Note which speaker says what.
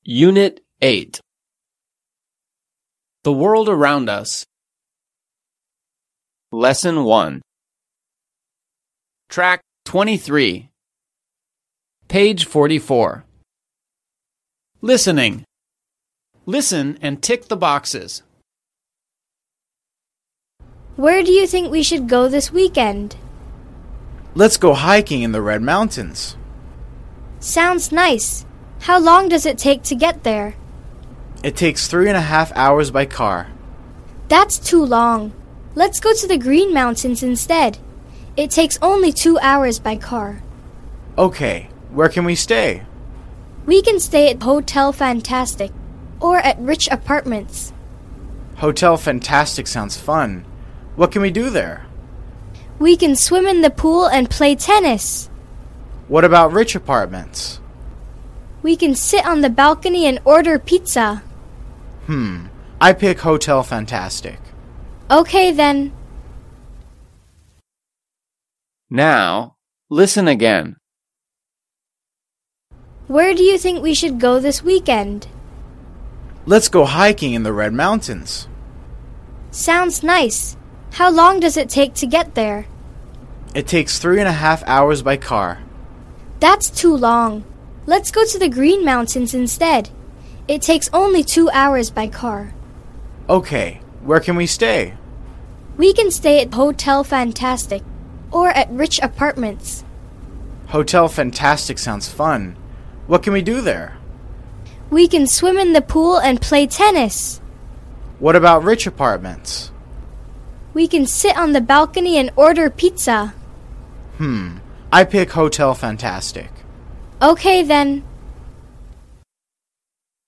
Speaker 1: Unit 8. The World Around Us. Lesson 1. Track 23. Page 44. Listening. Listen and tick the boxes.
Speaker 2: Where do you think we should go this weekend?
Speaker 3: Let's go hiking in the Red Mountains.
Speaker 2: Sounds nice. How long does it take to get there?
Speaker 3: It takes 3.5 hours by car.
Speaker 2: That's too long. Let's go to the Green Mountains instead. It takes only 2 hours by car.
Speaker 3: Okay, where can we stay?
Speaker 2: We can stay at Hotel Fantastic or at Rich Apartments.
Speaker 3: Hotel Fantastic sounds fun. What can we do there?
Speaker 2: We can swim in the pool and play tennis.
Speaker 3: What about Rich Apartments?
Speaker 2: We can sit on the balcony and order pizza.
Speaker 3: I pick Hotel Fantastic.
Speaker 2: Okay then.
Speaker 1: Now, listen again.
Speaker 2: Where do you think we should go this weekend?
Speaker 3: Let's go hiking in the Red Mountains.
Speaker 2: Sounds nice. How long does it take to get there?
Speaker 3: It takes 3.5 hours by car.
Speaker 2: That's too long. Let's go to the Green Mountains instead. It takes only 2 hours by car.
Speaker 3: Okay, where can we stay?
Speaker 2: We can stay at Hotel Fantastic or at Rich Apartments.
Speaker 3: Hotel Fantastic sounds fun. What can we do there?
Speaker 2: We can swim in the pool and play tennis.
Speaker 3: What about Rich Apartments?
Speaker 2: We can sit on the balcony and order pizza.
Speaker 3: I pick Hotel Fantastic.
Speaker 2: Okay then.